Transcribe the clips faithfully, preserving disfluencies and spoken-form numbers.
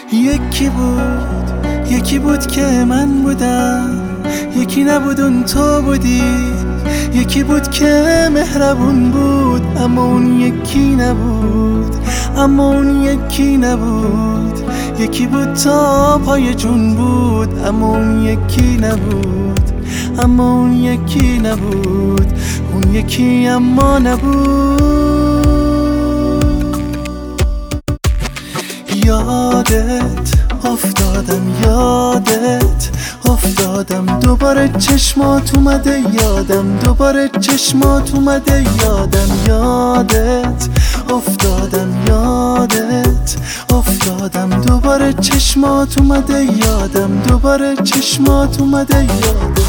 یکی بود یکی بود که من بودم، یکی نبود اون تو بودی. یکی بود که مهربون بود اما اون یکی نبود، اما اون یکی نبود. یکی بود تا پای جون بود اما اون یکی نبود، اما اون یکی نبود. اون یکی اما نبود. یادت افتادم، یادت افتادم، دوباره چشمات اومده یادم، دوباره چشمات اومده یادم. یادت افتادم، یادت افتادم، دوباره چشمات اومده یادم، دوباره چشمات اومده یادم.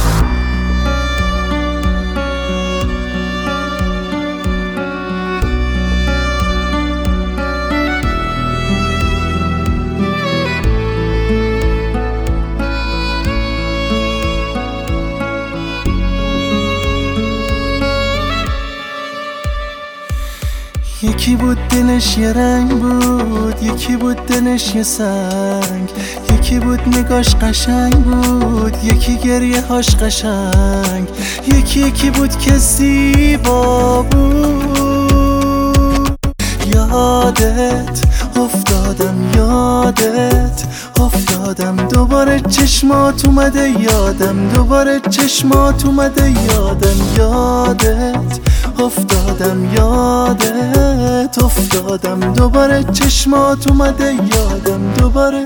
یکی بود دلش یه رنگ بود، یکی بود دلش یه سنگ، یکی بود نگاش قشنگ بود، یکی گریه هاش قشنگ، یکی یکی بود که زیبا بود. یادت افتادم، یادت افتادم، دوباره چشمات اومده یادم، دوباره چشمات اومده یادم. یادت افتادم، یادت افتادم، دوباره چشمات اومده یادم، دوباره.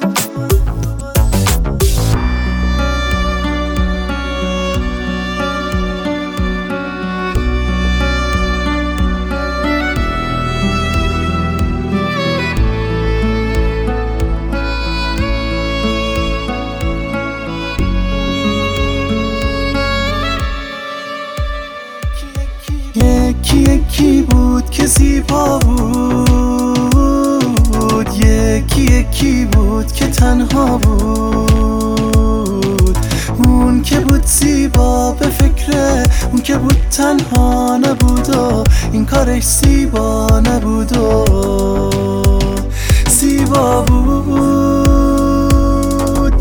یکی یکی بود که زیبا بود، یکی یکی بود که تنها بود. اون که بود زیبا به فکره، اون که بود تنها نبود و این کارش زیبا نبود و زیبا بود.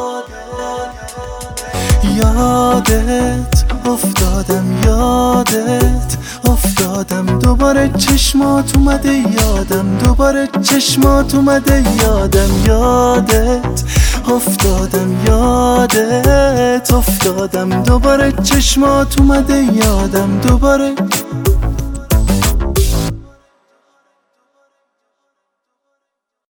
یادت افتادم، یادت افتادم، دوباره چشمات اومده یادم، دوباره چشمات اومده یادم. یادت افتادم، یادت افتادم، دوباره چشمات اومده یادم، دوباره.